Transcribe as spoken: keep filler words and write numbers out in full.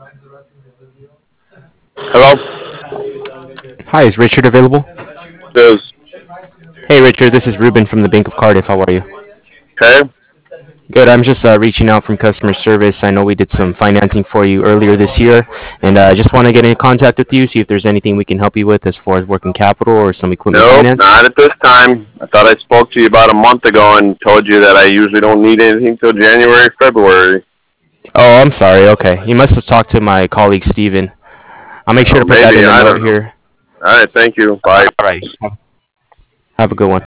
Hello? Hi, is Richard available? This Hey, Richard, this is Ruben from the Bank of Cardiff. How are you? okay? Good. I'm just uh, reaching out from customer service. I know we did some financing for you earlier this year, and I uh, just want to get in contact with you, see if there's anything we can help you with as far as working capital or some equipment Nope, finance. not at this time. I thought I spoke to you about a month ago and told you that I usually don't need anything till January, February. Oh, I'm sorry. Okay. You must have talked to my colleague, Steven. I'll make sure Oh, to put that maybe. in the I note don't know. here. All right, thank you. Bye. All right. Have a good one.